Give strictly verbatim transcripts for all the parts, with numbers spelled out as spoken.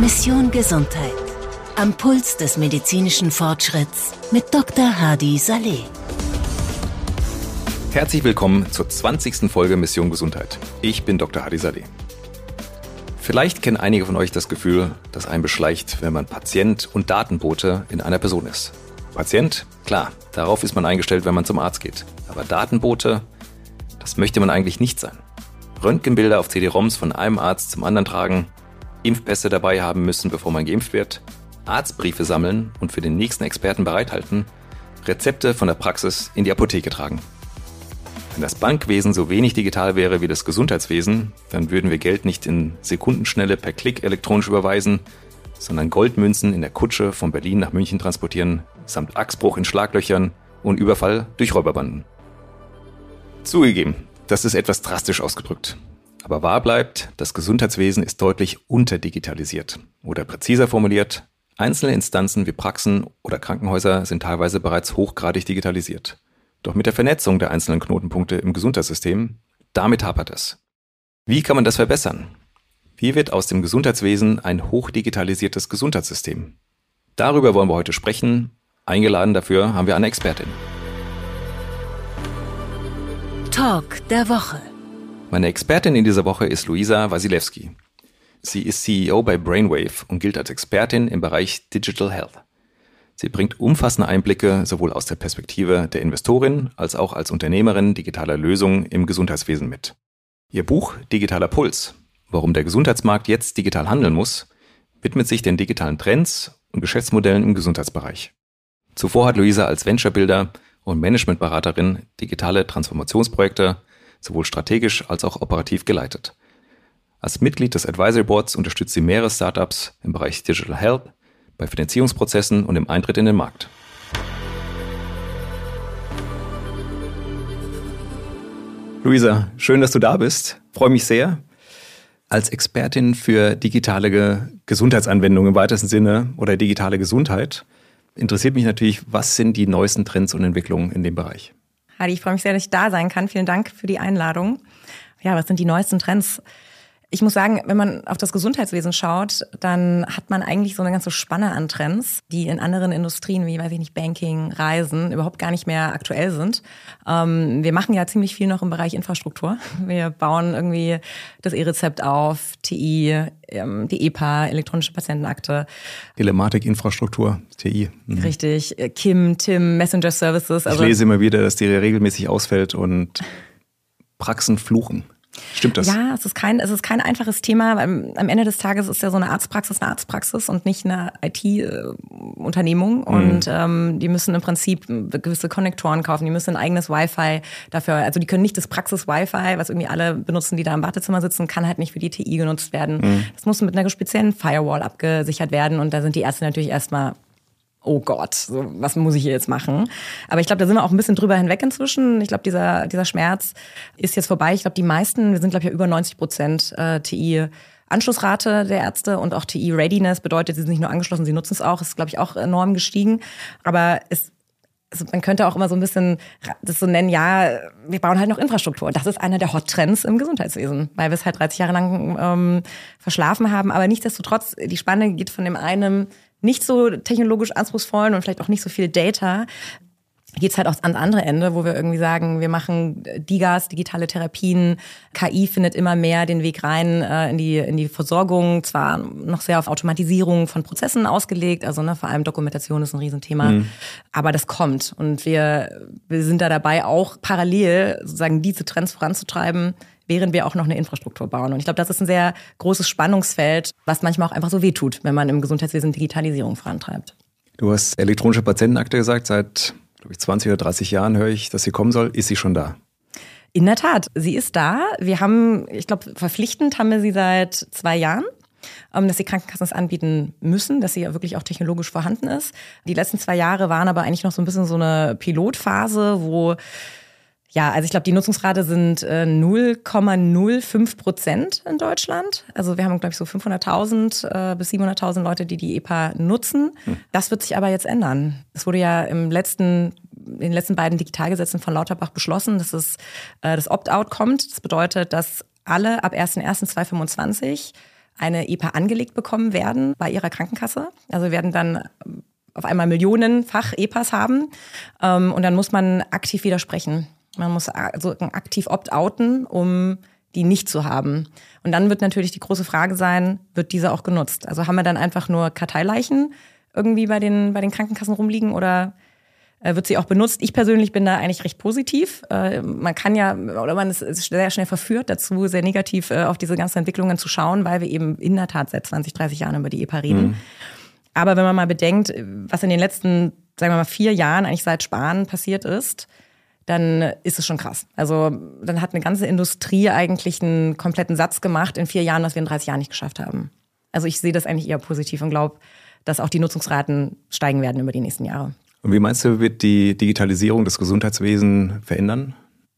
Mission Gesundheit. Am Puls des medizinischen Fortschritts mit Doktor Hadi Saleh. Herzlich willkommen zur zwanzigsten Folge Mission Gesundheit. Ich bin Doktor Hadi Saleh. Vielleicht kennen einige von euch das Gefühl, das einen beschleicht, wenn man Patient und Datenbote in einer Person ist. Patient? Klar, darauf ist man eingestellt, wenn man zum Arzt geht. Aber Datenbote? Das möchte man eigentlich nicht sein. Röntgenbilder auf C D-ROMs von einem Arzt zum anderen tragen, Impfpässe dabei haben müssen, bevor man geimpft wird, Arztbriefe sammeln und für den nächsten Experten bereithalten, Rezepte von der Praxis in die Apotheke tragen. Wenn das Bankwesen so wenig digital wäre wie das Gesundheitswesen, dann würden wir Geld nicht in Sekundenschnelle per Klick elektronisch überweisen, sondern Goldmünzen in der Kutsche von Berlin nach München transportieren, samt Achsbruch in Schlaglöchern und Überfall durch Räuberbanden. Zugegeben, das ist etwas drastisch ausgedrückt. Aber wahr bleibt, das Gesundheitswesen ist deutlich unterdigitalisiert. Oder präziser formuliert, einzelne Instanzen wie Praxen oder Krankenhäuser sind teilweise bereits hochgradig digitalisiert. Doch mit der Vernetzung der einzelnen Knotenpunkte im Gesundheitssystem, damit hapert es. Wie kann man das verbessern? Wie wird aus dem Gesundheitswesen ein hochdigitalisiertes Gesundheitssystem? Darüber wollen wir heute sprechen. Eingeladen dafür haben wir eine Expertin. Talk der Woche. Meine Expertin in dieser Woche ist Luisa Wasilewski. Sie ist C E O bei Brainwave und gilt als Expertin im Bereich Digital Health. Sie bringt umfassende Einblicke sowohl aus der Perspektive der Investorin als auch als Unternehmerin digitaler Lösungen im Gesundheitswesen mit. Ihr Buch Digitaler Puls, warum der Gesundheitsmarkt jetzt digital handeln muss, widmet sich den digitalen Trends und Geschäftsmodellen im Gesundheitsbereich. Zuvor hat Luisa als Venture-Builder und Managementberaterin digitale Transformationsprojekte sowohl strategisch als auch operativ geleitet. Als Mitglied des Advisory Boards unterstützt sie mehrere Startups im Bereich Digital Health, bei Finanzierungsprozessen und im Eintritt in den Markt. Luisa, schön, dass du da bist. Freue mich sehr. Als Expertin für digitale Gesundheitsanwendungen im weitesten Sinne oder digitale Gesundheit interessiert mich natürlich, was sind die neuesten Trends und Entwicklungen in dem Bereich? Hadi, ich freue mich sehr, dass ich da sein kann. Vielen Dank für die Einladung. Ja, was sind die neuesten Trends? Ich muss sagen, wenn man auf das Gesundheitswesen schaut, dann hat man eigentlich so eine ganze Spanne an Trends, die in anderen Industrien wie, weiß ich nicht, Banking, Reisen überhaupt gar nicht mehr aktuell sind. Ähm, wir machen ja ziemlich viel noch im Bereich Infrastruktur. Wir bauen irgendwie das E-Rezept auf, T I, ähm, die E P A, elektronische Patientenakte. Telematik, Infrastruktur, T I. Mhm. Richtig, Kim, Tim, Messenger Services. Also ich lese immer wieder, dass die regelmäßig ausfällt und Praxen fluchen. Stimmt das? Ja, es ist kein, es ist kein einfaches Thema. Am Ende des Tages ist ja so eine Arztpraxis eine Arztpraxis und nicht eine I T-Unternehmung. Mhm. Und ähm, die müssen im Prinzip gewisse Konnektoren kaufen. Die müssen ein eigenes Wi-Fi dafür. Also die können nicht das Praxis-Wi-Fi, was irgendwie alle benutzen, die da im Wartezimmer sitzen, kann halt nicht für die T I genutzt werden. Mhm. Das muss mit einer speziellen Firewall abgesichert werden. Und da sind die Ärzte natürlich erstmal, oh Gott, so, was muss ich hier jetzt machen? Aber ich glaube, da sind wir auch ein bisschen drüber hinweg inzwischen. Ich glaube, dieser dieser Schmerz ist jetzt vorbei. Ich glaube, die meisten, wir sind, glaube ich, ja über neunzig Prozent äh, T I-Anschlussrate der Ärzte und auch T I-Readiness bedeutet, sie sind nicht nur angeschlossen, sie nutzen es auch. Das ist, glaube ich, auch enorm gestiegen. Aber es Also man könnte auch immer so ein bisschen das so nennen, ja, wir bauen halt noch Infrastruktur. Das ist einer der Hot-Trends im Gesundheitswesen, weil wir es halt dreißig Jahre lang ähm, verschlafen haben. Aber nichtsdestotrotz, die Spanne geht von dem einen nicht so technologisch anspruchsvollen und vielleicht auch nicht so viel Data, geht's halt auch ans andere Ende, wo wir irgendwie sagen, wir machen DiGAs, digitale Therapien, K I findet immer mehr den Weg rein äh, in die in die Versorgung, zwar noch sehr auf Automatisierung von Prozessen ausgelegt, also ne, vor allem Dokumentation ist ein Riesenthema, mhm. aber das kommt und wir wir sind da dabei, auch parallel sozusagen diese Trends voranzutreiben, während wir auch noch eine Infrastruktur bauen. Und ich glaube, das ist ein sehr großes Spannungsfeld, was manchmal auch einfach so wehtut, wenn man im Gesundheitswesen Digitalisierung vorantreibt. Du hast elektronische Patientenakte gesagt, seit glaube ich, zwanzig oder dreißig Jahren höre ich, dass sie kommen soll. Ist sie schon da? In der Tat, sie ist da. Wir haben, ich glaube, verpflichtend haben wir sie seit zwei Jahren, dass die Krankenkassen es anbieten müssen, dass sie ja wirklich auch technologisch vorhanden ist. Die letzten zwei Jahre waren aber eigentlich noch so ein bisschen so eine Pilotphase, wo ja, also ich glaube, die Nutzungsrate sind äh, null Komma null fünf Prozent in Deutschland. Also wir haben, glaube ich, so fünfhunderttausend äh, bis siebenhunderttausend Leute, die die E P A nutzen. Hm. Das wird sich aber jetzt ändern. Es wurde ja im letzten, in den letzten beiden Digitalgesetzen von Lauterbach beschlossen, dass es äh, das Opt-out kommt. Das bedeutet, dass alle ab erster erster zweitausendfünfundzwanzig eine E P A angelegt bekommen werden bei ihrer Krankenkasse. Also werden dann auf einmal millionenfach E P As haben und dann muss man aktiv widersprechen. Man muss also aktiv opt-outen, um die nicht zu haben. Und dann wird natürlich die große Frage sein, wird diese auch genutzt? Also haben wir dann einfach nur Karteileichen irgendwie bei den, bei den Krankenkassen rumliegen oder wird sie auch benutzt? Ich persönlich bin da eigentlich recht positiv. Man kann ja, oder man ist sehr schnell verführt dazu, sehr negativ auf diese ganzen Entwicklungen zu schauen, weil wir eben in der Tat seit zwanzig, dreißig Jahren über die E P A reden. Mhm. Aber wenn man mal bedenkt, was in den letzten, sagen wir mal, vier Jahren eigentlich seit Spahn passiert ist, dann ist es schon krass. Also dann hat eine ganze Industrie eigentlich einen kompletten Satz gemacht in vier Jahren, was wir in dreißig Jahren nicht geschafft haben. Also ich sehe das eigentlich eher positiv und glaube, dass auch die Nutzungsraten steigen werden über die nächsten Jahre. Und wie meinst du, wird die Digitalisierung des Gesundheitswesens verändern?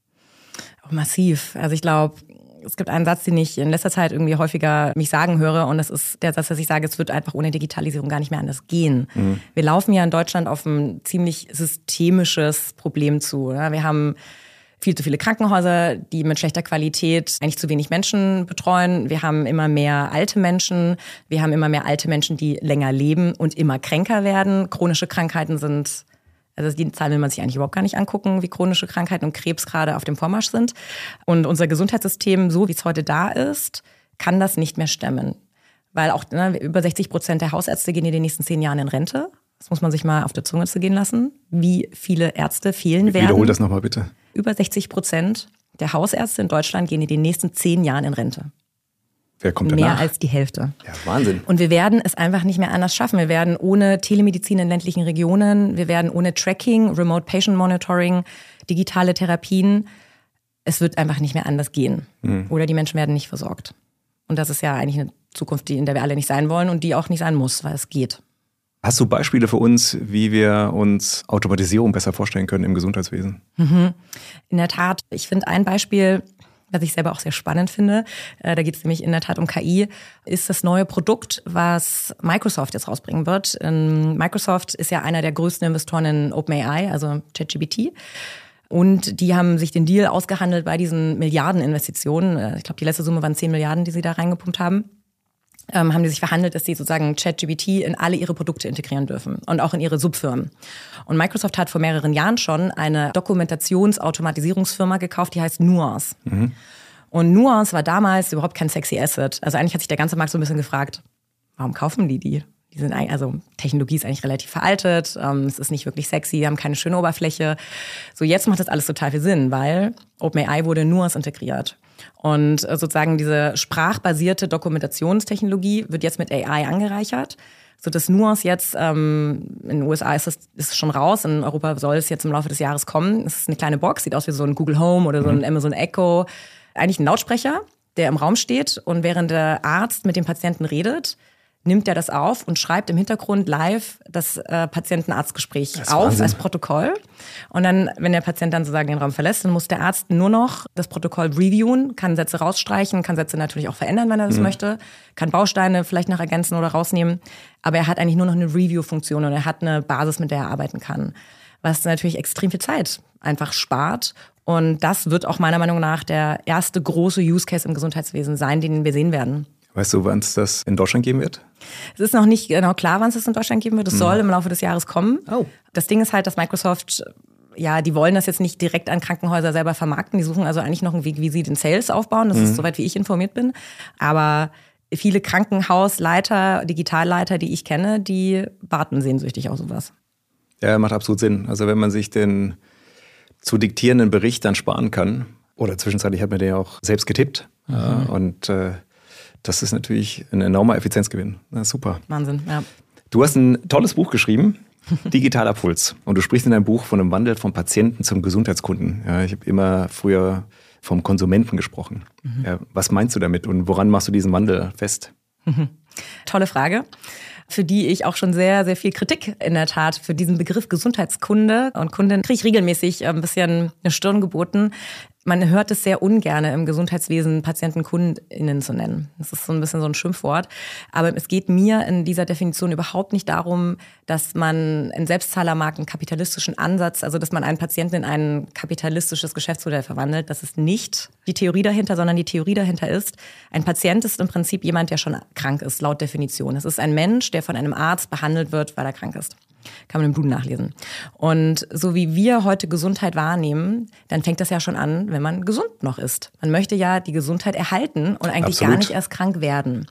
Auch massiv. Also ich glaube, es gibt einen Satz, den ich in letzter Zeit irgendwie häufiger mich sagen höre. Und das ist der Satz, dass ich sage, es wird einfach ohne Digitalisierung gar nicht mehr anders gehen. Mhm. Wir laufen ja in Deutschland auf ein ziemlich systemisches Problem zu. Wir haben viel zu viele Krankenhäuser, die mit schlechter Qualität eigentlich zu wenig Menschen betreuen. Wir haben immer mehr alte Menschen. Wir haben immer mehr alte Menschen, die länger leben und immer kränker werden. Chronische Krankheiten sind, also die Zahlen will man sich eigentlich überhaupt gar nicht angucken, wie chronische Krankheiten und Krebs gerade auf dem Vormarsch sind. Und unser Gesundheitssystem, so wie es heute da ist, kann das nicht mehr stemmen. Weil auch ne, über sechzig Prozent der Hausärzte gehen in den nächsten zehn Jahren in Rente. Das muss man sich mal auf der Zunge zu gehen lassen, wie viele Ärzte fehlen werden. Wiederhol das nochmal bitte. Über sechzig Prozent der Hausärzte in Deutschland gehen in den nächsten zehn Jahren in Rente. Wer kommt danach? Mehr als die Hälfte. Ja, Wahnsinn. Und wir werden es einfach nicht mehr anders schaffen. Wir werden ohne Telemedizin in ländlichen Regionen, wir werden ohne Tracking, Remote Patient Monitoring, digitale Therapien, es wird einfach nicht mehr anders gehen. Mhm. Oder die Menschen werden nicht versorgt. Und das ist ja eigentlich eine Zukunft, in der wir alle nicht sein wollen und die auch nicht sein muss, weil es geht. Hast du Beispiele für uns, wie wir uns Automatisierung besser vorstellen können im Gesundheitswesen? Mhm. In der Tat, ich finde ein Beispiel, was ich selber auch sehr spannend finde, da geht es nämlich in der Tat um K I, ist das neue Produkt, was Microsoft jetzt rausbringen wird. Microsoft ist ja einer der größten Investoren in OpenAI, also ChatGPT. Und die haben sich den Deal ausgehandelt bei diesen Milliardeninvestitionen. Ich glaube, die letzte Summe waren zehn Milliarden, die sie da reingepumpt haben. Ähm, haben die sich verhandelt, dass sie sozusagen ChatGPT in alle ihre Produkte integrieren dürfen und auch in ihre Subfirmen. Und Microsoft hat vor mehreren Jahren schon eine Dokumentationsautomatisierungsfirma gekauft, die heißt Nuance. Mhm. Und Nuance war damals überhaupt kein sexy Asset. Also eigentlich hat sich der ganze Markt so ein bisschen gefragt, warum kaufen die die? Die sind eigentlich, also Technologie ist eigentlich relativ veraltet, ähm, es ist nicht wirklich sexy, haben keine schöne Oberfläche. So jetzt macht das alles total viel Sinn, weil OpenAI wurde in Nuance integriert. Und sozusagen diese sprachbasierte Dokumentationstechnologie wird jetzt mit A I angereichert, sodass Nuance jetzt, ähm, in den U S A ist es, ist es schon raus, in Europa soll es jetzt im Laufe des Jahres kommen. Es ist eine kleine Box, sieht aus wie so ein Google Home oder so ein Amazon Echo. Eigentlich ein Lautsprecher, der im Raum steht und während der Arzt mit dem Patienten redet, nimmt er das auf und schreibt im Hintergrund live das äh, Patienten-Arzt-Gespräch auf Wahnsinn. Als Protokoll. Und dann, wenn der Patient dann sozusagen den Raum verlässt, dann muss der Arzt nur noch das Protokoll reviewen, kann Sätze rausstreichen, kann Sätze natürlich auch verändern, wenn er das mhm. möchte, kann Bausteine vielleicht noch ergänzen oder rausnehmen. Aber er hat eigentlich nur noch eine Review-Funktion und er hat eine Basis, mit der er arbeiten kann. Was natürlich extrem viel Zeit einfach spart. Und das wird auch meiner Meinung nach der erste große Use-Case im Gesundheitswesen sein, den wir sehen werden. Weißt du, wann es das in Deutschland geben wird? Es ist noch nicht genau klar, wann es das in Deutschland geben wird. Es mhm. soll im Laufe des Jahres kommen. Oh. Das Ding ist halt, dass Microsoft, ja, die wollen das jetzt nicht direkt an Krankenhäuser selber vermarkten. Die suchen also eigentlich noch einen Weg, wie sie den Sales aufbauen. Das mhm. ist soweit, wie ich informiert bin. Aber viele Krankenhausleiter, Digitalleiter, die ich kenne, die warten sehnsüchtig auf sowas. Ja, macht absolut Sinn. Also wenn man sich den zu diktierenden Bericht dann sparen kann, oder zwischenzeitlich hat man den ja auch selbst getippt mhm. und äh, das ist natürlich ein enormer Effizienzgewinn. Na, super. Wahnsinn, ja. Du hast ein tolles Buch geschrieben, Digitaler Puls. Und du sprichst in deinem Buch von einem Wandel vom Patienten zum Gesundheitskunden. Ja, ich habe immer früher vom Konsumenten gesprochen. Mhm. Ja, was meinst du damit und woran machst du diesen Wandel fest? Mhm. Tolle Frage, für die ich auch schon sehr, sehr viel Kritik in der Tat für diesen Begriff Gesundheitskunde und Kundin kriege ich regelmäßig ein bisschen eine Stirn geboten. Man hört es sehr ungern im Gesundheitswesen, Patienten KundInnen zu nennen. Das ist so ein bisschen so ein Schimpfwort. Aber es geht mir in dieser Definition überhaupt nicht darum, dass man einen Selbstzahlermarkt, einen kapitalistischen Ansatz, also dass man einen Patienten in ein kapitalistisches Geschäftsmodell verwandelt. Das ist nicht die Theorie dahinter, sondern die Theorie dahinter ist, ein Patient ist im Prinzip jemand, der schon krank ist, laut Definition. Es ist ein Mensch, der von einem Arzt behandelt wird, weil er krank ist. Kann man im Blut nachlesen. Und so wie wir heute Gesundheit wahrnehmen, dann fängt das ja schon an, wenn man gesund noch ist. Man möchte ja die Gesundheit erhalten und eigentlich Absolut. gar nicht erst krank werden.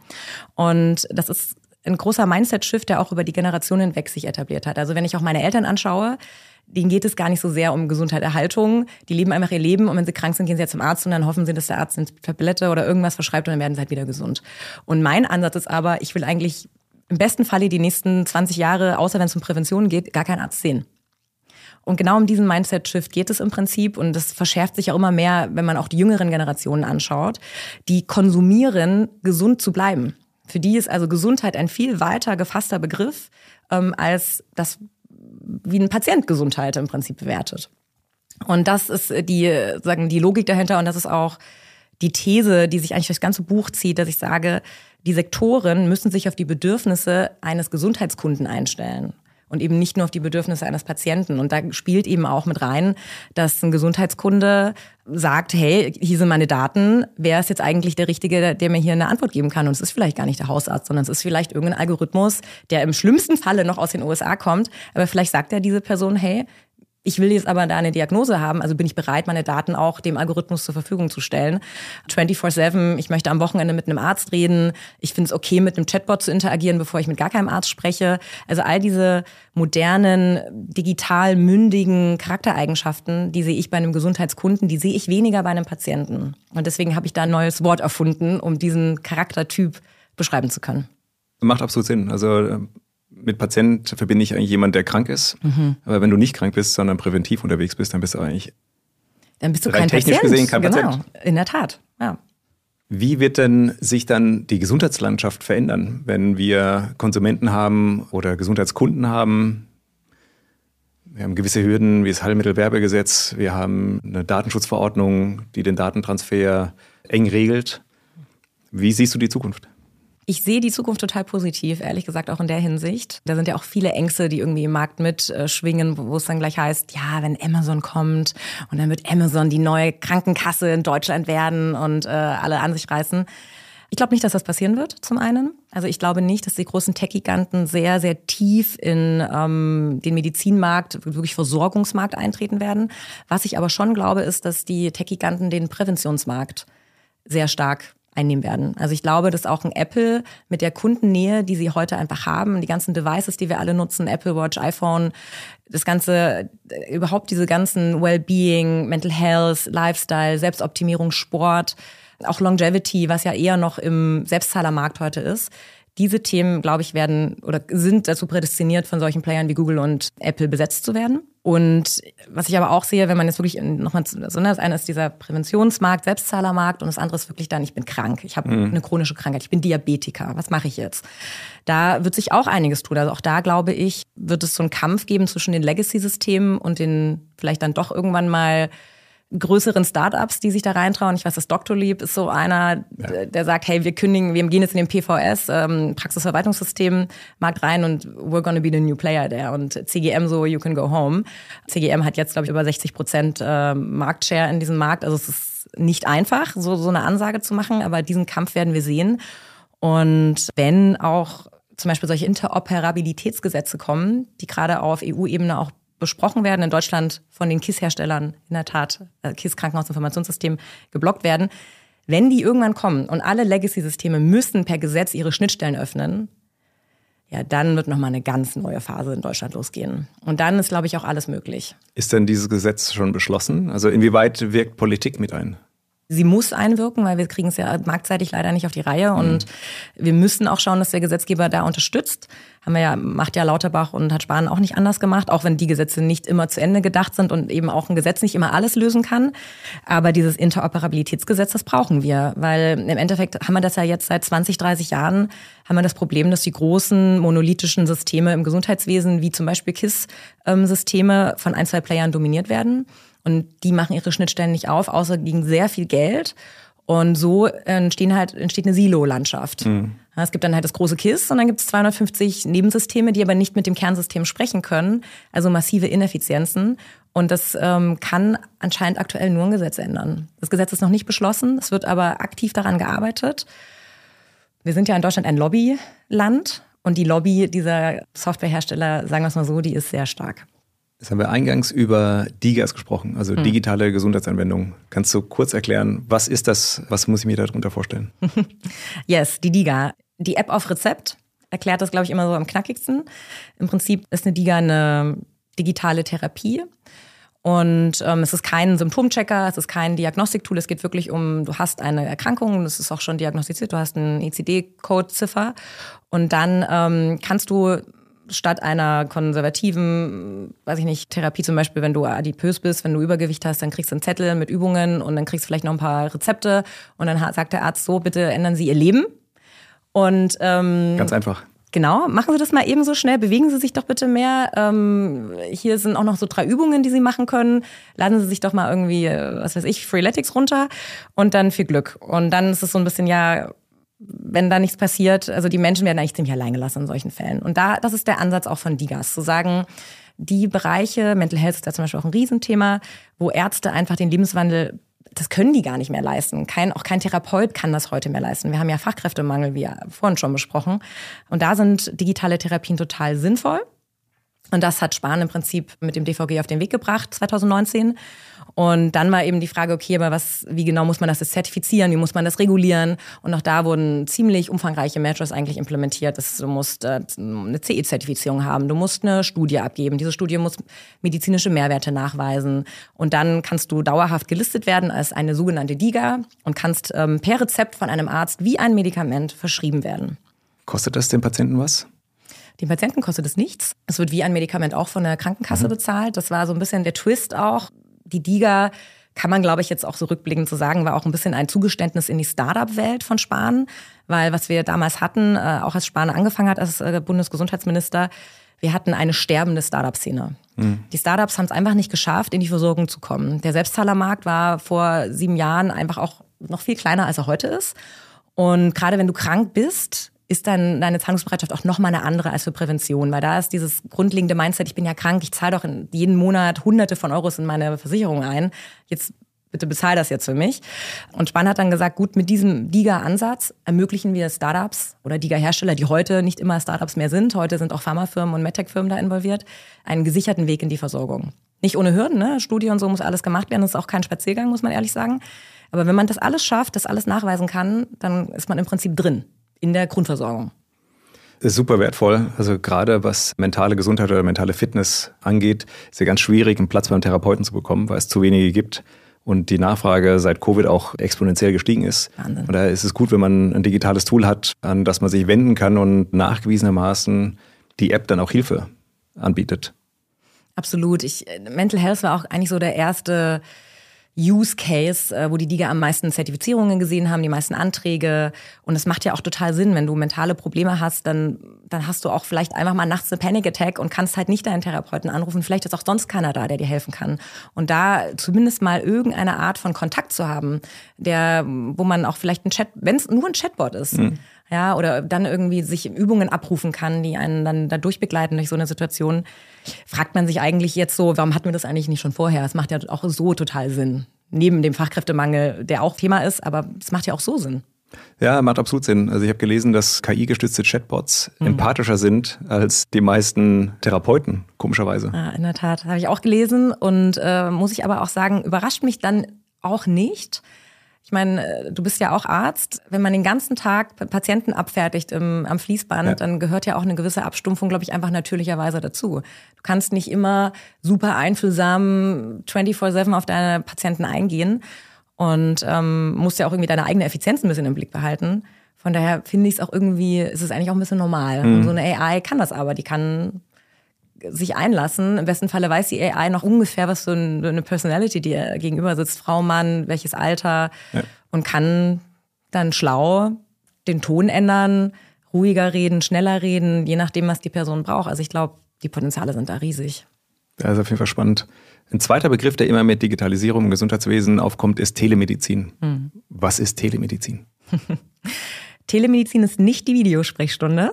Und das ist ein großer Mindset-Shift, der auch über die Generationen hinweg sich etabliert hat. Also wenn ich auch meine Eltern anschaue, denen geht es gar nicht so sehr um Gesundheitserhaltung. Die leben einfach ihr Leben und wenn sie krank sind, gehen sie ja zum Arzt und dann hoffen sie, dass der Arzt eine Tablette oder irgendwas verschreibt und dann werden sie halt wieder gesund. Und mein Ansatz ist aber, ich will eigentlich im besten Falle die nächsten zwanzig Jahre, außer wenn es um Prävention geht, gar keinen Arzt sehen. Und genau um diesen Mindset-Shift geht es im Prinzip. Und das verschärft sich auch immer mehr, wenn man auch die jüngeren Generationen anschaut. Die konsumieren, gesund zu bleiben. Für die ist also Gesundheit ein viel weiter gefasster Begriff, ähm, als das, wie ein Patient Gesundheit im Prinzip bewertet. Und das ist die, sagen, die Logik dahinter. Und das ist auch die These, die sich eigentlich durch das ganze Buch zieht, dass ich sage, die Sektoren müssen sich auf die Bedürfnisse eines Gesundheitskunden einstellen und eben nicht nur auf die Bedürfnisse eines Patienten. Und da spielt eben auch mit rein, dass ein Gesundheitskunde sagt, hey, hier sind meine Daten, wer ist jetzt eigentlich der Richtige, der mir hier eine Antwort geben kann? Und es ist vielleicht gar nicht der Hausarzt, sondern es ist vielleicht irgendein Algorithmus, der im schlimmsten Falle noch aus den U S A kommt. Aber vielleicht sagt ja diese Person, hey, ich will jetzt aber da eine Diagnose haben, also bin ich bereit, meine Daten auch dem Algorithmus zur Verfügung zu stellen. vierundzwanzig sieben, ich möchte am Wochenende mit einem Arzt reden. Ich finde es okay, mit einem Chatbot zu interagieren, bevor ich mit gar keinem Arzt spreche. Also all diese modernen, digital mündigen Charaktereigenschaften, die sehe ich bei einem Gesundheitskunden, die sehe ich weniger bei einem Patienten. Und deswegen habe ich da ein neues Wort erfunden, um diesen Charaktertyp beschreiben zu können. Macht absolut Sinn. Also mit Patient verbinde ich eigentlich jemanden, der krank ist. Mhm. Aber wenn du nicht krank bist, sondern präventiv unterwegs bist, dann bist du eigentlich dann bist du rein kein technisch Patient. gesehen kein genau. Patient. In der Tat, ja. Wie wird denn sich dann die Gesundheitslandschaft verändern, wenn wir Konsumenten haben oder Gesundheitskunden haben? Wir haben gewisse Hürden wie das Heilmittelwerbegesetz. Wir haben eine Datenschutzverordnung, die den Datentransfer eng regelt. Wie siehst du die Zukunft? Ich sehe die Zukunft total positiv, ehrlich gesagt, auch in der Hinsicht. Da sind ja auch viele Ängste, die irgendwie im Markt mitschwingen, wo es dann gleich heißt, ja, wenn Amazon kommt und dann wird Amazon die neue Krankenkasse in Deutschland werden und äh, alle an sich reißen. Ich glaube nicht, dass das passieren wird, zum einen. Also ich glaube nicht, dass die großen Tech-Giganten sehr, sehr tief in ähm, den Medizinmarkt, wirklich Versorgungsmarkt eintreten werden. Was ich aber schon glaube, ist, dass die Tech-Giganten den Präventionsmarkt sehr stark einnehmen werden. Also ich glaube, dass auch ein Apple mit der Kundennähe, die sie heute einfach haben, die ganzen Devices, die wir alle nutzen, Apple Watch, iPhone, das ganze, überhaupt diese ganzen Wellbeing, Mental Health, Lifestyle, Selbstoptimierung, Sport, auch Longevity, was ja eher noch im Selbstzahlermarkt heute ist. Diese Themen, glaube ich, werden oder sind dazu prädestiniert, von solchen Playern wie Google und Apple besetzt zu werden. Und was ich aber auch sehe, wenn man jetzt wirklich nochmal, also das eine ist dieser Präventionsmarkt, Selbstzahlermarkt und das andere ist wirklich dann, ich bin krank, ich habe mhm. eine chronische Krankheit, ich bin Diabetiker, was mache ich jetzt? Da wird sich auch einiges tun. Also auch da, glaube ich, wird es so einen Kampf geben zwischen den Legacy-Systemen und den vielleicht dann doch irgendwann mal größeren Startups, die sich da reintrauen. Ich weiß, das Doctolib ist so einer, ja. der sagt, hey, wir kündigen, wir gehen jetzt in den P V S, ähm, Praxisverwaltungssystem, Markt rein und we're gonna be the new player there. Und C G M so, you can go home. C G M hat jetzt, glaube ich, über sechzig Prozent äh, Marktshare in diesem Markt. Also es ist nicht einfach, so, so eine Ansage zu machen, aber diesen Kampf werden wir sehen. Und wenn auch zum Beispiel solche Interoperabilitätsgesetze kommen, die gerade auf E U-Ebene auch besprochen werden, in Deutschland von den K I S-Herstellern in der Tat, äh, K I S Krankenhausinformationssystem, geblockt werden. Wenn die irgendwann kommen und alle Legacy-Systeme müssen per Gesetz ihre Schnittstellen öffnen, ja, dann wird nochmal eine ganz neue Phase in Deutschland losgehen. Und dann ist, glaube ich, auch alles möglich. Ist denn dieses Gesetz schon beschlossen? Also inwieweit wirkt Politik mit ein? Sie muss einwirken, weil wir kriegen es ja marktseitig leider nicht auf die Reihe. Mhm. Und wir müssen auch schauen, dass der Gesetzgeber da unterstützt. Haben wir ja, macht ja Lauterbach und hat Spahn auch nicht anders gemacht, auch wenn die Gesetze nicht immer zu Ende gedacht sind und eben auch ein Gesetz nicht immer alles lösen kann. Aber dieses Interoperabilitätsgesetz, das brauchen wir, weil im Endeffekt haben wir das ja jetzt seit zwanzig, dreißig Jahren, haben wir das Problem, dass die großen monolithischen Systeme im Gesundheitswesen, wie zum Beispiel K I S-Systeme, von ein, zwei Playern dominiert werden. Und die machen ihre Schnittstellen nicht auf, außer gegen sehr viel Geld. Und so entstehen halt, entsteht eine Silo-Landschaft. Mhm. Es gibt dann halt das große K I S und dann gibt es zweihundertfünfzig Nebensysteme, die aber nicht mit dem Kernsystem sprechen können. Also massive Ineffizienzen. Und das ähm, kann anscheinend aktuell nur ein Gesetz ändern. Das Gesetz ist noch nicht beschlossen, es wird aber aktiv daran gearbeitet. Wir sind ja in Deutschland ein Lobbyland und die Lobby dieser Softwarehersteller, sagen wir es mal so, die ist sehr stark. Jetzt haben wir eingangs über D I G A S gesprochen, also digitale Gesundheitsanwendungen. Kannst du kurz erklären, was ist das, was muss ich mir darunter vorstellen? Yes, die D I G A. Die App auf Rezept erklärt das, glaube ich, immer so am knackigsten. Im Prinzip ist eine D I G A eine digitale Therapie. Und ähm, es ist kein Symptomchecker, es ist kein Diagnostiktool, es geht wirklich um, du hast eine Erkrankung, das ist auch schon diagnostiziert, du hast einen I C D-Code-Ziffer und dann ähm, kannst du statt einer konservativen, weiß ich nicht, Therapie zum Beispiel, wenn du adipös bist, wenn du Übergewicht hast, dann kriegst du einen Zettel mit Übungen und dann kriegst du vielleicht noch ein paar Rezepte und dann sagt der Arzt so, bitte ändern Sie Ihr Leben. Und ähm, ganz einfach. Genau, machen Sie das mal eben so schnell, bewegen Sie sich doch bitte mehr. Ähm, hier sind auch noch so drei Übungen, die Sie machen können. Laden Sie sich doch mal irgendwie, was weiß ich, Freeletics runter und dann viel Glück. Und dann ist es so ein bisschen, ja, wenn da nichts passiert, also die Menschen werden eigentlich ziemlich allein gelassen in solchen Fällen. Und da, das ist der Ansatz auch von D I G A S, zu sagen, die Bereiche, Mental Health ist da zum Beispiel auch ein Riesenthema, wo Ärzte einfach den Lebenswandel, das können die gar nicht mehr leisten. Kein, auch kein Therapeut kann das heute mehr leisten. Wir haben ja Fachkräftemangel, wie ja vorhin schon besprochen. Und da sind digitale Therapien total sinnvoll. Und das hat Spahn im Prinzip mit dem D V G auf den Weg gebracht, zwanzig neunzehn. Und dann war eben die Frage, okay, aber was, wie genau muss man das jetzt zertifizieren, wie muss man das regulieren? Und auch da wurden ziemlich umfangreiche Measures eigentlich implementiert. Das, du musst äh, eine C E-Zertifizierung haben, du musst eine Studie abgeben. Diese Studie muss medizinische Mehrwerte nachweisen. Und dann kannst du dauerhaft gelistet werden als eine sogenannte D I G A und kannst ähm, per Rezept von einem Arzt wie ein Medikament verschrieben werden. Kostet das den Patienten was? Den Patienten kostet es nichts. Es wird wie ein Medikament auch von der Krankenkasse mhm. bezahlt. Das war so ein bisschen der Twist auch. Die D I G A, kann man, glaube ich, jetzt auch so rückblickend zu sagen, war auch ein bisschen ein Zugeständnis in die Start-up-Welt von Spahn. Weil was wir damals hatten, äh, auch als Spahn angefangen hat als äh, Bundesgesundheitsminister, wir hatten eine sterbende Start-up-Szene. Mhm. Die Start-ups haben es einfach nicht geschafft, in die Versorgung zu kommen. Der Selbstzahlermarkt war vor sieben Jahren einfach auch noch viel kleiner, als er heute ist. Und gerade wenn du krank bist, ist dann deine Zahlungsbereitschaft auch nochmal eine andere als für Prävention. Weil da ist dieses grundlegende Mindset, ich bin ja krank, ich zahle doch jeden Monat Hunderte von Euros in meine Versicherung ein. Jetzt bitte bezahl das jetzt für mich. Und Spahn hat dann gesagt, gut, mit diesem D I G A-Ansatz ermöglichen wir Startups oder D I G A-Hersteller, die heute nicht immer Startups mehr sind, heute sind auch Pharmafirmen und MedTech-Firmen da involviert, einen gesicherten Weg in die Versorgung. Nicht ohne Hürden, ne? Studie und so muss alles gemacht werden, das ist auch kein Spaziergang, muss man ehrlich sagen. Aber wenn man das alles schafft, das alles nachweisen kann, dann ist man im Prinzip drin in der Grundversorgung. Das ist super wertvoll. Also gerade was mentale Gesundheit oder mentale Fitness angeht, ist ja ganz schwierig, einen Platz beim Therapeuten zu bekommen, weil es zu wenige gibt und die Nachfrage seit Covid auch exponentiell gestiegen ist. Wahnsinn. Und daher ist es gut, wenn man ein digitales Tool hat, an das man sich wenden kann und nachgewiesenermaßen die App dann auch Hilfe anbietet. Absolut. Ich, Mental Health war auch eigentlich so der erste Use Case, wo die D I G A am meisten Zertifizierungen gesehen haben, die meisten Anträge. Und es macht ja auch total Sinn, wenn du mentale Probleme hast, dann, dann hast du auch vielleicht einfach mal nachts eine Panic Attack und kannst halt nicht deinen Therapeuten anrufen. Vielleicht ist auch sonst keiner da, der dir helfen kann. Und da zumindest mal irgendeine Art von Kontakt zu haben, der, wo man auch vielleicht ein Chat, wenn es nur ein Chatbot ist, mhm. ja, oder dann irgendwie sich Übungen abrufen kann, die einen dann da durchbegleiten durch so eine Situation, fragt man sich eigentlich jetzt so, warum hatten wir das eigentlich nicht schon vorher? Es macht ja auch so total Sinn. Neben dem Fachkräftemangel, der auch Thema ist, aber es macht ja auch so Sinn. Ja, macht absolut Sinn. Also ich habe gelesen, dass K I-gestützte Chatbots mhm. empathischer sind als die meisten Therapeuten, komischerweise. Ja, in der Tat, habe ich auch gelesen und äh, muss ich aber auch sagen, überrascht mich dann auch nicht. Ich meine, du bist ja auch Arzt. Wenn man den ganzen Tag Patienten abfertigt im, am Fließband, ja. dann gehört ja auch eine gewisse Abstumpfung, glaube ich, einfach natürlicherweise dazu. Du kannst nicht immer super einfühlsam vierundzwanzig sieben auf deine Patienten eingehen. und ähm, musst ja auch irgendwie deine eigene Effizienz ein bisschen im Blick behalten. Von daher finde ich es auch irgendwie, ist es eigentlich auch ein bisschen normal. Mhm. Und so eine A I kann das aber, die kann sich einlassen. Im besten Falle weiß die A I noch ungefähr, was für eine Personality dir gegenüber sitzt, Frau, Mann, welches Alter, ja. und kann dann schlau den Ton ändern, ruhiger reden, schneller reden, je nachdem, was die Person braucht. Also ich glaube, die Potenziale sind da riesig. Das ist auf jeden Fall spannend. Ein zweiter Begriff, der immer mit Digitalisierung im Gesundheitswesen aufkommt, ist Telemedizin. Mhm. Was ist Telemedizin? Telemedizin ist nicht die Videosprechstunde.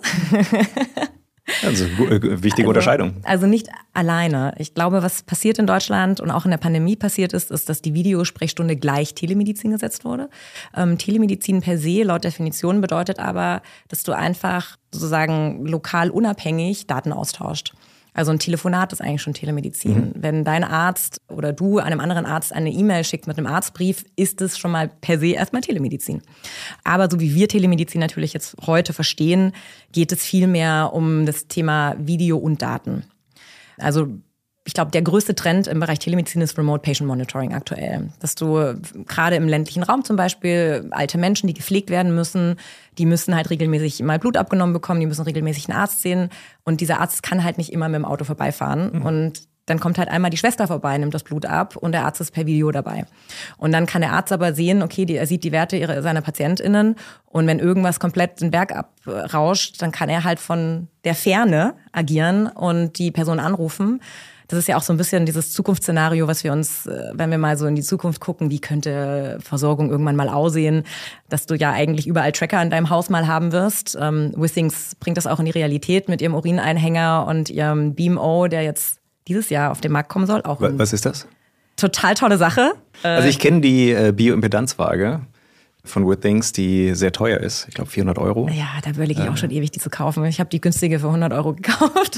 Also äh, wichtige also, Unterscheidung. Also nicht alleine. Ich glaube, was passiert in Deutschland und auch in der Pandemie passiert ist, ist, dass die Videosprechstunde gleich Telemedizin gesetzt wurde. Ähm, Telemedizin per se laut Definition bedeutet aber, dass du einfach sozusagen lokal unabhängig Daten austauscht. Also ein Telefonat ist eigentlich schon Telemedizin. Mhm. Wenn dein Arzt oder du einem anderen Arzt eine E-Mail schickt mit einem Arztbrief, ist es schon mal per se erstmal Telemedizin. Aber so wie wir Telemedizin natürlich jetzt heute verstehen, geht es viel mehr um das Thema Video und Daten. Also ich glaube, der größte Trend im Bereich Telemedizin ist Remote Patient Monitoring aktuell. Dass du gerade im ländlichen Raum zum Beispiel alte Menschen, die gepflegt werden müssen, die müssen halt regelmäßig mal Blut abgenommen bekommen, die müssen regelmäßig einen Arzt sehen. Und dieser Arzt kann halt nicht immer mit dem Auto vorbeifahren. Mhm. Und dann kommt halt einmal die Schwester vorbei, nimmt das Blut ab und der Arzt ist per Video dabei. Und dann kann der Arzt aber sehen, okay, die, er sieht die Werte ihrer, seiner PatientInnen und wenn irgendwas komplett den Berg abrauscht, dann kann er halt von der Ferne agieren und die Person anrufen. Das ist ja auch so ein bisschen dieses Zukunftsszenario, was wir uns, wenn wir mal so in die Zukunft gucken, wie könnte Versorgung irgendwann mal aussehen, dass du ja eigentlich überall Tracker in deinem Haus mal haben wirst. Ähm, Withings bringt das auch in die Realität mit ihrem Urineinhänger und ihrem B I M O, der jetzt dieses Jahr auf den Markt kommen soll. Auch was ist das? Total tolle Sache. Also ich kenne die äh, Bioimpedanzwaage von Withings, die sehr teuer ist. Ich glaube vierhundert Euro. Ja, da überlege ich auch schon ewig, die zu kaufen. Ich habe die günstige für hundert Euro gekauft.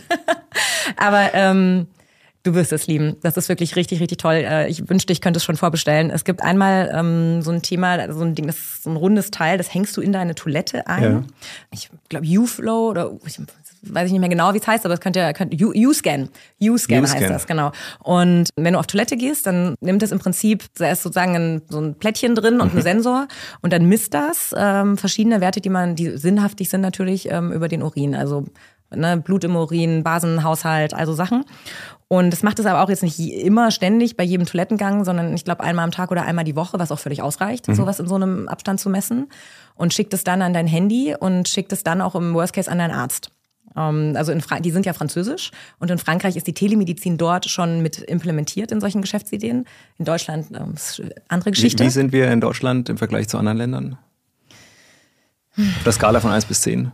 Aber ähm, du wirst es lieben. Das ist wirklich richtig, richtig toll. Ich wünschte, ich könnte es schon vorbestellen. Es gibt einmal ähm, so ein Thema, so ein Ding, das ist so ein rundes Teil, das hängst du in deine Toilette ein. Ja. Ich glaube U-Flow oder ich weiß ich nicht mehr genau, wie es heißt, aber es könnte ja U-Scan. U-Scan heißt das, genau. Und wenn du auf Toilette gehst, dann nimmt es im Prinzip, da ist sozusagen ein, so ein Plättchen drin und mhm. ein Sensor und dann misst das ähm, verschiedene Werte, die man, die sinnhaftig sind natürlich, ähm, über den Urin. Also ne, Blut im Urin, Basenhaushalt, also Sachen. Und das macht es aber auch jetzt nicht immer ständig bei jedem Toilettengang, sondern ich glaube einmal am Tag oder einmal die Woche, was auch völlig ausreicht, mhm. sowas in so einem Abstand zu messen. Und schickt es dann an dein Handy und schickt es dann auch im Worst Case an deinen Arzt. Also in Fra- die sind ja französisch und in Frankreich ist die Telemedizin dort schon mit implementiert in solchen Geschäftsideen. In Deutschland ähm, ist eine andere Geschichte. Wie, wie sind wir in Deutschland im Vergleich zu anderen Ländern? Auf der Skala von eins bis zehn?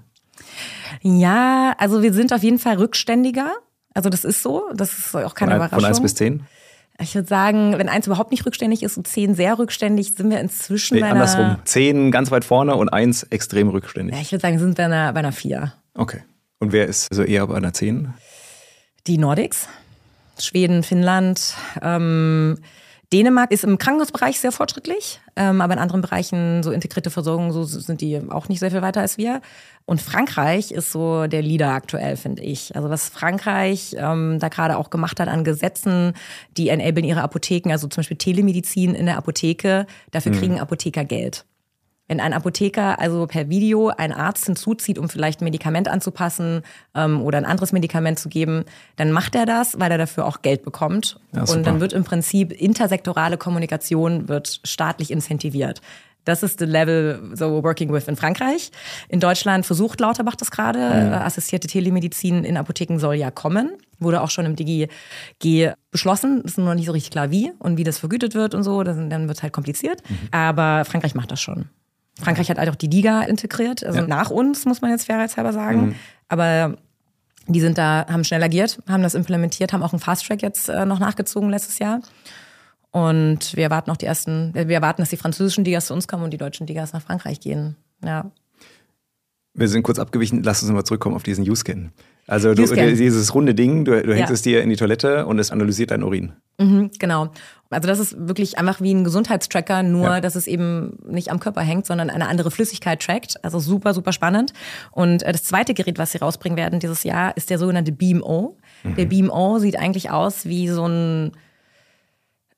Ja, also wir sind auf jeden Fall rückständiger. Also das ist so, das ist auch keine von, Überraschung. Von eins bis zehn? Ich würde sagen, wenn eins überhaupt nicht rückständig ist und zehn sehr rückständig, sind wir inzwischen nee, bei einer... andersrum. zehn ganz weit vorne und eins extrem rückständig. Ja, ich würde sagen, sind wir bei einer, bei einer vier. Okay. Und wer ist also eher bei einer zehn? Die Nordics. Schweden, Finnland. Ähm, Dänemark ist im Krankenhausbereich sehr fortschrittlich, ähm, aber in anderen Bereichen, so integrierte Versorgung, so sind die auch nicht sehr viel weiter als wir. Und Frankreich ist so der Leader aktuell, finde ich. Also was Frankreich ähm, da gerade auch gemacht hat an Gesetzen, die enablen ihre Apotheken, also zum Beispiel Telemedizin in der Apotheke, dafür kriegen mhm. Apotheker Geld. Wenn ein Apotheker also per Video einen Arzt hinzuzieht, um vielleicht ein Medikament anzupassen ähm, oder ein anderes Medikament zu geben, dann macht er das, weil er dafür auch Geld bekommt. Ja, und dann wird im Prinzip intersektorale Kommunikation wird staatlich incentiviert. Das ist the level so we're working with in Frankreich. In Deutschland versucht Lauterbach das gerade. Mhm. Assistierte Telemedizin in Apotheken soll ja kommen. Wurde auch schon im D G G beschlossen. Ist nur noch nicht so richtig klar wie und wie das vergütet wird und so. Dann wird es halt kompliziert. Mhm. Aber Frankreich macht das schon. Frankreich hat halt auch die Liga integriert, also ja. nach uns, muss man jetzt fairheitshalber sagen. Mhm. Aber die sind da, haben schnell agiert, haben das implementiert, haben auch einen Fast-Track jetzt äh, noch nachgezogen letztes Jahr. Und wir erwarten auch die ersten, wir erwarten, dass die französischen Digas zu uns kommen und die deutschen Digas nach Frankreich gehen. Ja. Wir sind kurz abgewichen, lass uns mal zurückkommen auf diesen U-Scan. Also du, dieses runde Ding, du, du hängst ja. es dir in die Toilette und es analysiert deinen Urin. Mhm, genau. Also das ist wirklich einfach wie ein Gesundheitstracker, nur ja. dass es eben nicht am Körper hängt, sondern eine andere Flüssigkeit trackt. Also super, super spannend. Und das zweite Gerät, was sie rausbringen werden dieses Jahr, ist der sogenannte B I M O. Mhm. Der B I M O sieht eigentlich aus wie so ein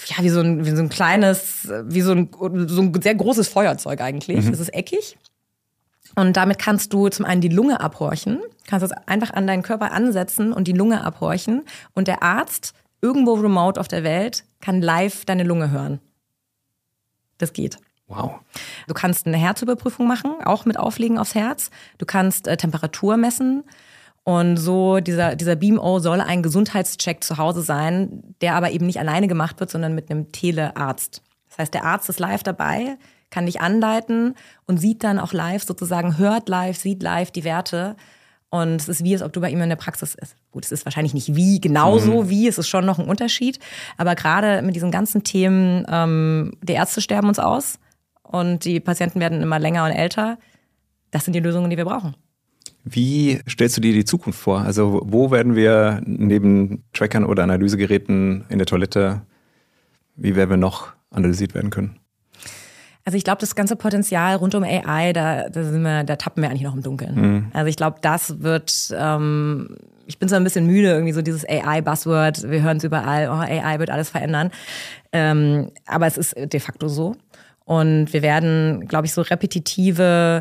ja, wie so ein, wie so ein kleines, wie so ein, so ein sehr großes Feuerzeug eigentlich. Mhm. Es ist eckig. Und damit kannst du zum einen die Lunge abhorchen, kannst es einfach an deinen Körper ansetzen und die Lunge abhorchen. Und der Arzt irgendwo remote auf der Welt kann live deine Lunge hören. Das geht. Wow. Du kannst eine Herzüberprüfung machen, auch mit Auflegen aufs Herz. Du kannst äh, Temperatur messen. Und so dieser, dieser B E A M O soll ein Gesundheitscheck zu Hause sein, der aber eben nicht alleine gemacht wird, sondern mit einem Telearzt. Das heißt, der Arzt ist live dabei, kann dich anleiten und sieht dann auch live sozusagen, hört live, sieht live die Werte. Und es ist wie, als ob du bei ihm in der Praxis ist. Gut, es ist wahrscheinlich nicht wie, genauso mhm. wie, es ist schon noch ein Unterschied. Aber gerade mit diesen ganzen Themen, ähm, die Ärzte sterben uns aus und die Patienten werden immer länger und älter. Das sind die Lösungen, die wir brauchen. Wie stellst du dir die Zukunft vor? Also wo werden wir neben Trackern oder Analysegeräten in der Toilette, wie werden wir noch analysiert werden können? Also ich glaube, das ganze Potenzial rund um A I, da, da, sind wir, da tappen wir eigentlich noch im Dunkeln. Mhm. Also ich glaube, das wird, ähm, ich bin so ein bisschen müde, irgendwie so dieses A I-Buzzword, wir hören es überall, oh, A I wird alles verändern. Ähm, aber es ist de facto so. Und wir werden, glaube ich, so repetitive,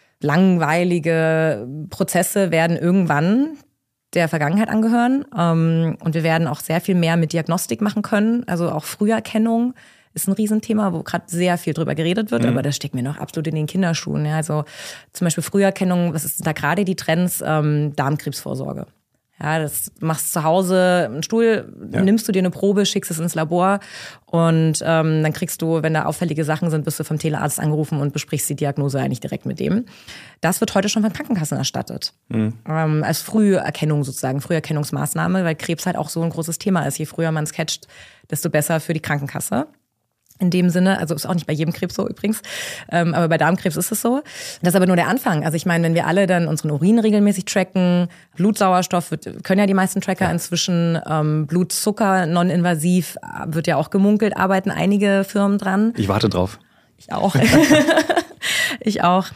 langweilige Prozesse werden irgendwann der Vergangenheit angehören. Und wir werden auch sehr viel mehr mit Diagnostik machen können. Also auch Früherkennung ist ein Riesenthema, wo gerade sehr viel drüber geredet wird. Mhm. Aber das steckt mir noch absolut in den Kinderschuhen. Ja, also zum Beispiel Früherkennung, was ist da gerade die Trends? Ähm, Darmkrebsvorsorge. Ja, das machst zu Hause einen Stuhl, ja. nimmst du dir eine Probe, schickst es ins Labor und ähm, dann kriegst du, wenn da auffällige Sachen sind, bist du vom Telearzt angerufen und besprichst die Diagnose eigentlich direkt mit dem. Das wird heute schon von Krankenkassen erstattet. Mhm. Ähm, als Früherkennung sozusagen, Früherkennungsmaßnahme, weil Krebs halt auch so ein großes Thema ist. Je früher man es catcht, desto besser für die Krankenkasse. In dem Sinne, also ist auch nicht bei jedem Krebs so übrigens, ähm, aber bei Darmkrebs ist es so. Das ist aber nur der Anfang. Also ich meine, wenn wir alle dann unseren Urin regelmäßig tracken, Blutsauerstoff wird, können ja die meisten Tracker ja. inzwischen, ähm, Blutzucker, non-invasiv, wird ja auch gemunkelt, arbeiten einige Firmen dran. Ich warte drauf. Ich auch. Ich auch.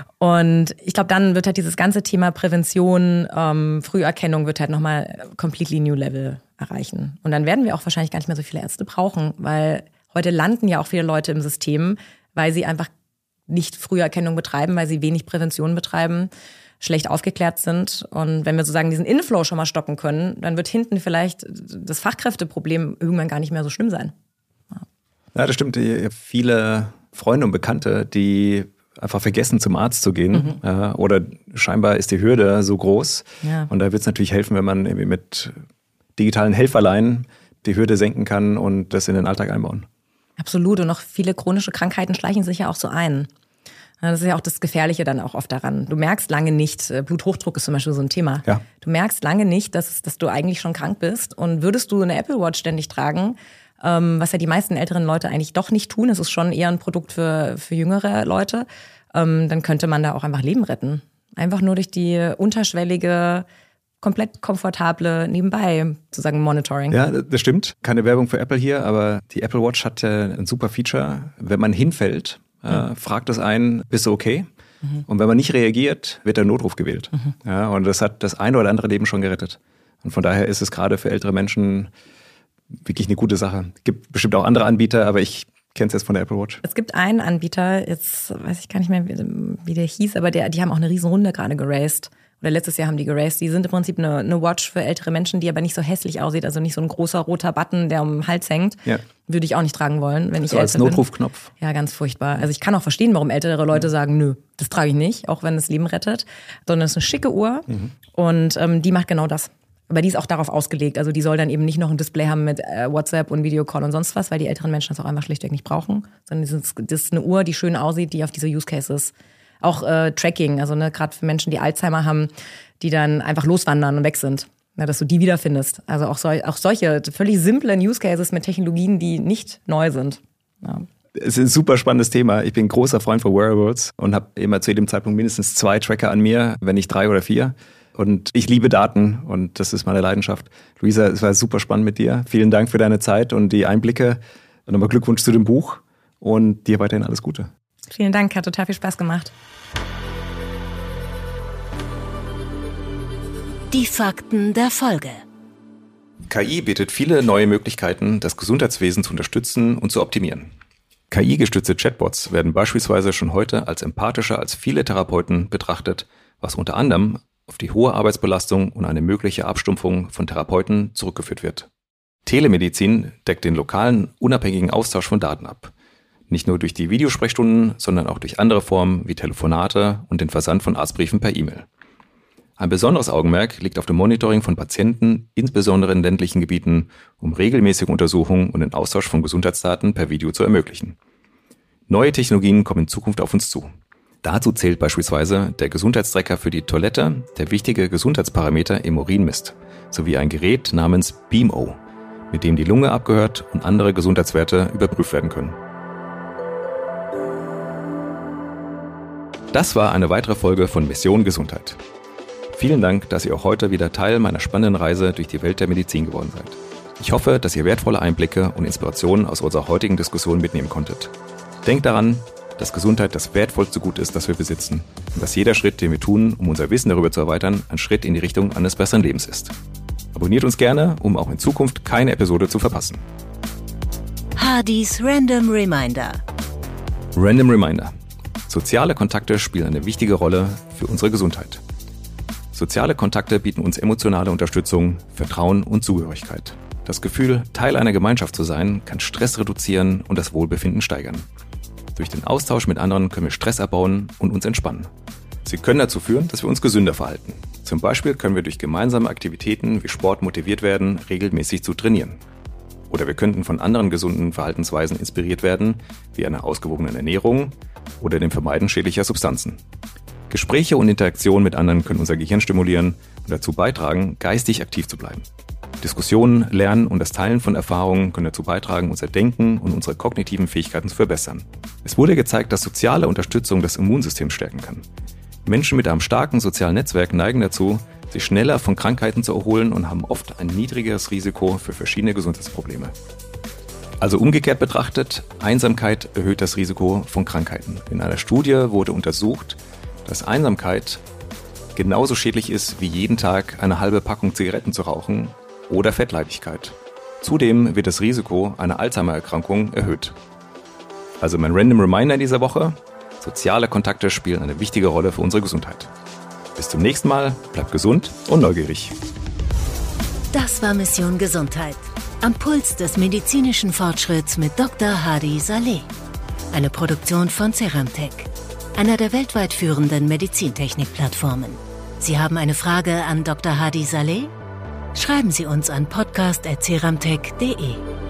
Und ich glaube, dann wird halt dieses ganze Thema Prävention, ähm, Früherkennung wird halt nochmal completely new level erreichen. Und dann werden wir auch wahrscheinlich gar nicht mehr so viele Ärzte brauchen, weil heute landen ja auch viele Leute im System, weil sie einfach nicht Früherkennung betreiben, weil sie wenig Prävention betreiben, schlecht aufgeklärt sind. Und wenn wir sozusagen diesen Inflow schon mal stoppen können, dann wird hinten vielleicht das Fachkräfteproblem irgendwann gar nicht mehr so schlimm sein. Ja, ja das stimmt. Ich habe viele Freunde und Bekannte, die einfach vergessen, zum Arzt zu gehen. Mhm. Ja, oder scheinbar ist die Hürde so groß. Ja. Und da wird es natürlich helfen, wenn man irgendwie mit digitalen Helferlein die Hürde senken kann und das in den Alltag einbauen. Absolut. Und noch viele chronische Krankheiten schleichen sich ja auch so ein. Das ist ja auch das Gefährliche dann auch oft daran. Du merkst lange nicht, Bluthochdruck ist zum Beispiel so ein Thema. Ja. Du merkst lange nicht, dass, dass du eigentlich schon krank bist. Und würdest du eine Apple Watch ständig tragen, ähm, was ja die meisten älteren Leute eigentlich doch nicht tun, es ist schon eher ein Produkt für, für jüngere Leute, ähm, dann könnte man da auch einfach Leben retten. Einfach nur durch die unterschwellige, komplett komfortable nebenbei sozusagen Monitoring. Ja, das stimmt. Keine Werbung für Apple hier, aber die Apple Watch hat ein super Feature. Wenn man hinfällt, mhm. äh, fragt es einen, bist du okay? Mhm. Und wenn man nicht reagiert, wird der Notruf gewählt. Mhm. Ja, und das hat das eine oder andere Leben schon gerettet. Und von daher ist es gerade für ältere Menschen wirklich eine gute Sache. Es gibt bestimmt auch andere Anbieter, aber ich kenne es jetzt von der Apple Watch. Es gibt einen Anbieter, jetzt weiß ich gar nicht mehr, wie, wie der hieß, aber der, die haben auch eine riesen Runde gerade geraced. Oder letztes Jahr haben die geraced. Die sind im Prinzip eine, eine Watch für ältere Menschen, die aber nicht so hässlich aussieht. Also nicht so ein großer roter Button, der um den Hals hängt. Ja. Würde ich auch nicht tragen wollen, wenn ich so als Notrufknopf. Ja, ganz furchtbar. Also ich kann auch verstehen, warum ältere Leute sagen, nö, das trage ich nicht, auch wenn es Leben rettet. Sondern es ist eine schicke Uhr mhm. und ähm, die macht genau das. Aber die ist auch darauf ausgelegt. Also die soll dann eben nicht noch ein Display haben mit äh, WhatsApp und Videocall und sonst was, weil die älteren Menschen das auch einfach schlichtweg nicht brauchen. Sondern das ist, das ist eine Uhr, die schön aussieht, die auf diese Use Cases auch äh, Tracking, also ne, gerade für Menschen, die Alzheimer haben, die dann einfach loswandern und weg sind, ja, dass du die wiederfindest. Also auch, so, auch solche völlig simplen Use Cases mit Technologien, die nicht neu sind. Ja. Es ist ein super spannendes Thema. Ich bin ein großer Freund von Wearables und habe immer zu jedem Zeitpunkt mindestens zwei Tracker an mir, wenn nicht drei oder vier. Und ich liebe Daten und das ist meine Leidenschaft. Luisa, es war super spannend mit dir. Vielen Dank für deine Zeit und die Einblicke. Und nochmal Glückwunsch zu dem Buch und dir weiterhin alles Gute. Vielen Dank, hat total viel Spaß gemacht. Die Fakten der Folge. K I bietet viele neue Möglichkeiten, das Gesundheitswesen zu unterstützen und zu optimieren. K I-gestützte Chatbots werden beispielsweise schon heute als empathischer als viele Therapeuten betrachtet, was unter anderem auf die hohe Arbeitsbelastung und eine mögliche Abstumpfung von Therapeuten zurückgeführt wird. Telemedizin deckt den lokalen, unabhängigen Austausch von Daten ab. Nicht nur durch die Videosprechstunden, sondern auch durch andere Formen wie Telefonate und den Versand von Arztbriefen per E-Mail. Ein besonderes Augenmerk liegt auf dem Monitoring von Patienten, insbesondere in ländlichen Gebieten, um regelmäßige Untersuchungen und den Austausch von Gesundheitsdaten per Video zu ermöglichen. Neue Technologien kommen in Zukunft auf uns zu. Dazu zählt beispielsweise der Gesundheitstracker für die Toilette, der wichtige Gesundheitsparameter im Urin misst, sowie ein Gerät namens BeamO, mit dem die Lunge abgehört und andere Gesundheitswerte überprüft werden können. Das war eine weitere Folge von Mission Gesundheit. Vielen Dank, dass ihr auch heute wieder Teil meiner spannenden Reise durch die Welt der Medizin geworden seid. Ich hoffe, dass ihr wertvolle Einblicke und Inspirationen aus unserer heutigen Diskussion mitnehmen konntet. Denkt daran, dass Gesundheit das wertvollste Gut ist, das wir besitzen und dass jeder Schritt, den wir tun, um unser Wissen darüber zu erweitern, ein Schritt in die Richtung eines besseren Lebens ist. Abonniert uns gerne, um auch in Zukunft keine Episode zu verpassen. Hardys Random Reminder. Random Reminder. Soziale Kontakte spielen eine wichtige Rolle für unsere Gesundheit. Soziale Kontakte bieten uns emotionale Unterstützung, Vertrauen und Zugehörigkeit. Das Gefühl, Teil einer Gemeinschaft zu sein, kann Stress reduzieren und das Wohlbefinden steigern. Durch den Austausch mit anderen können wir Stress abbauen und uns entspannen. Sie können dazu führen, dass wir uns gesünder verhalten. Zum Beispiel können wir durch gemeinsame Aktivitäten wie Sport motiviert werden, regelmäßig zu trainieren. Oder wir könnten von anderen gesunden Verhaltensweisen inspiriert werden, wie einer ausgewogenen Ernährung oder dem Vermeiden schädlicher Substanzen. Gespräche und Interaktionen mit anderen können unser Gehirn stimulieren und dazu beitragen, geistig aktiv zu bleiben. Diskussionen, Lernen und das Teilen von Erfahrungen können dazu beitragen, unser Denken und unsere kognitiven Fähigkeiten zu verbessern. Es wurde gezeigt, dass soziale Unterstützung das Immunsystem stärken kann. Menschen mit einem starken sozialen Netzwerk neigen dazu, sich schneller von Krankheiten zu erholen und haben oft ein niedrigeres Risiko für verschiedene Gesundheitsprobleme. Also umgekehrt betrachtet, Einsamkeit erhöht das Risiko von Krankheiten. In einer Studie wurde untersucht, dass Einsamkeit genauso schädlich ist, wie jeden Tag eine halbe Packung Zigaretten zu rauchen oder Fettleibigkeit. Zudem wird das Risiko einer Alzheimer-Erkrankung erhöht. Also mein Random Reminder in dieser Woche: Soziale Kontakte spielen eine wichtige Rolle für unsere Gesundheit. Bis zum nächsten Mal, bleibt gesund und neugierig. Das war Mission Gesundheit. Am Puls des medizinischen Fortschritts mit Doktor Hadi Saleh. Eine Produktion von Ceramtech, einer der weltweit führenden Medizintechnik-Plattformen. Sie haben eine Frage an Doktor Hadi Saleh? Schreiben Sie uns an podcast at ceramtech punkt de.